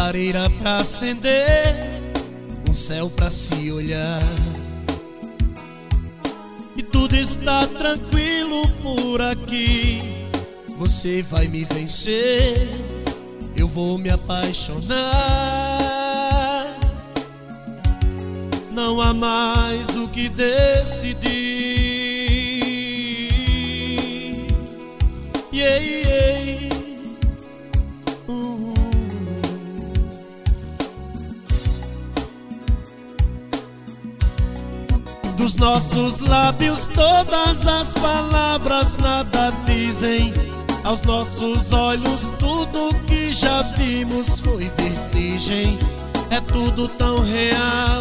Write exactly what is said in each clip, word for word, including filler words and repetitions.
Lareira pra acender, um céu pra se olhar, e tudo está tranquilo por aqui. Você vai me vencer, eu vou me apaixonar. Não há mais o que decidir. Yeah, yeah. Uh-huh. Dos nossos lábios todas as palavras nada dizem. Aos nossos olhos tudo que já vimos foi vertigem. É tudo tão real,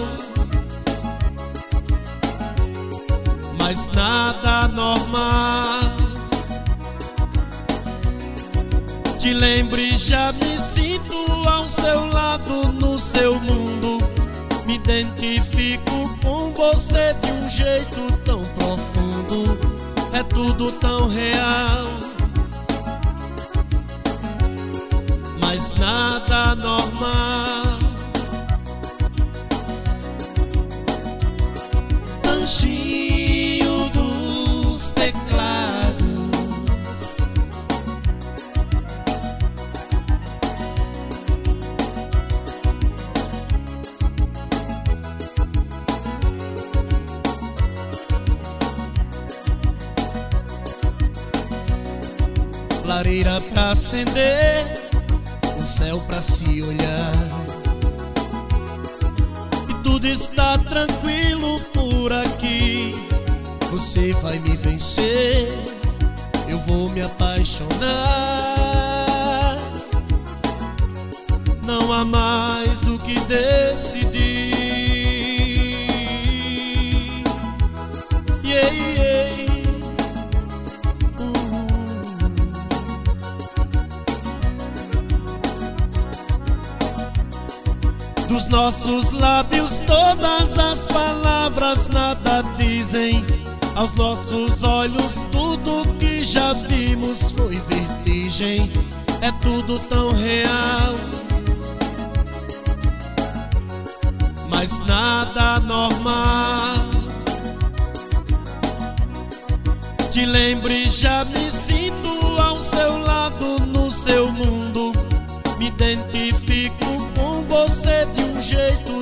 mas nada normal. Te lembre, já me sinto ao seu lado, no seu mundo. Me identifico com você de um jeito tão profundo. É tudo tão real, mas nada normal. Anjinho dos teclados, lareira pra acender, um céu pra se olhar, e tudo está tranquilo por aqui. Você vai me vencer, eu vou me apaixonar. Não há mais o que decidir. Yeah, yeah. Dos nossos lábios todas as palavras nada dizem. Aos nossos olhos tudo que já vimos foi vertigem. É tudo tão real, mas nada normal. Te lembre, já me sinto ao seu lado, no seu mundo. Me identifico com você de um jeito